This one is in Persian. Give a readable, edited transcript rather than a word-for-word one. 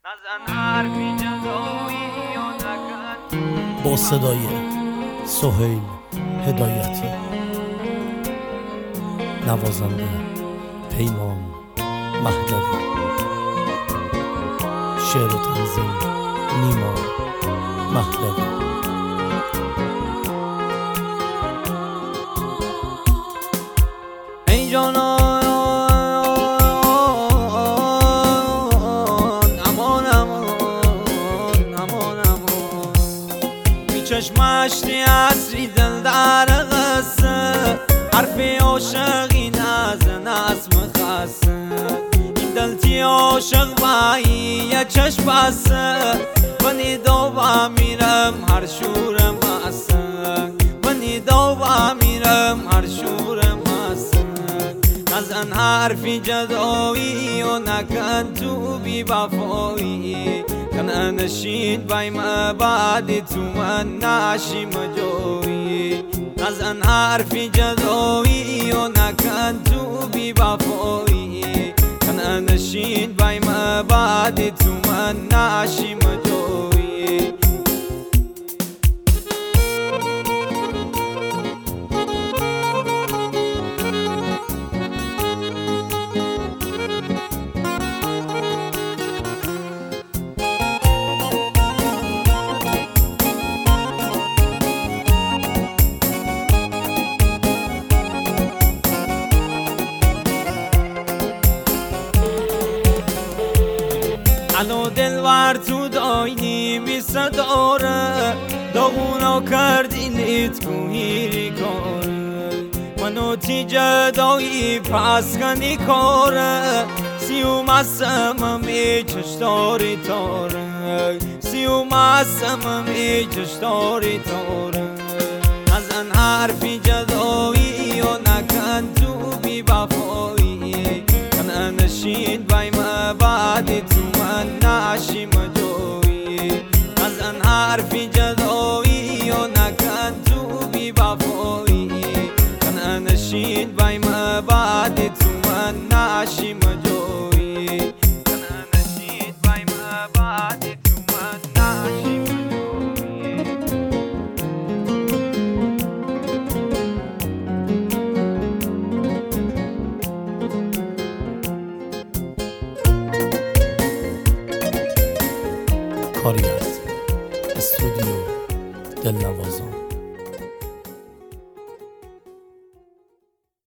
با صدای سهیل هدایتی، نوازنده پیمان مهدوی، شعر و تنظیم نیما مهدوی. ای جانان امان امان امان امان، بی چشمشتی عصری دل در قصه، حرفی عاشقی نزن اسم خسته، این دلتی عاشق بایی یه چشم بسته، بنی دو با میرم هر شورم بسته، بنی دو با میرم هر شورم بسته، نزن حرفی جدایی و نکن تو بی وفایی، کنه نشید بایم بعدی تو من نشیم جویی، نزن حرفی جدایی و نکن تو بی وفایی، کنه نشید بایم بعدی تو من نشیم جویی. الو دلور تو دایدی بی صداره، داغونو کردی لیت کوهیری کاره، منو تی جدایی پس کنی کاره، سیو مستم می چشتاری تاره، سیو مستم می چشتاری تاره، نزن حرفی جدایی و نکن تو بی وفایی، کنه نشید بایم بعدی تو من نشیم جویی، نزن حرفی جدایی و نکن تو بی وفایی، کنه نشید بایم بعدی تو من نشیم جویی، کنه نشید بایم بعدی تو من نشیم جویی. کاری از استودیو دلنوازان.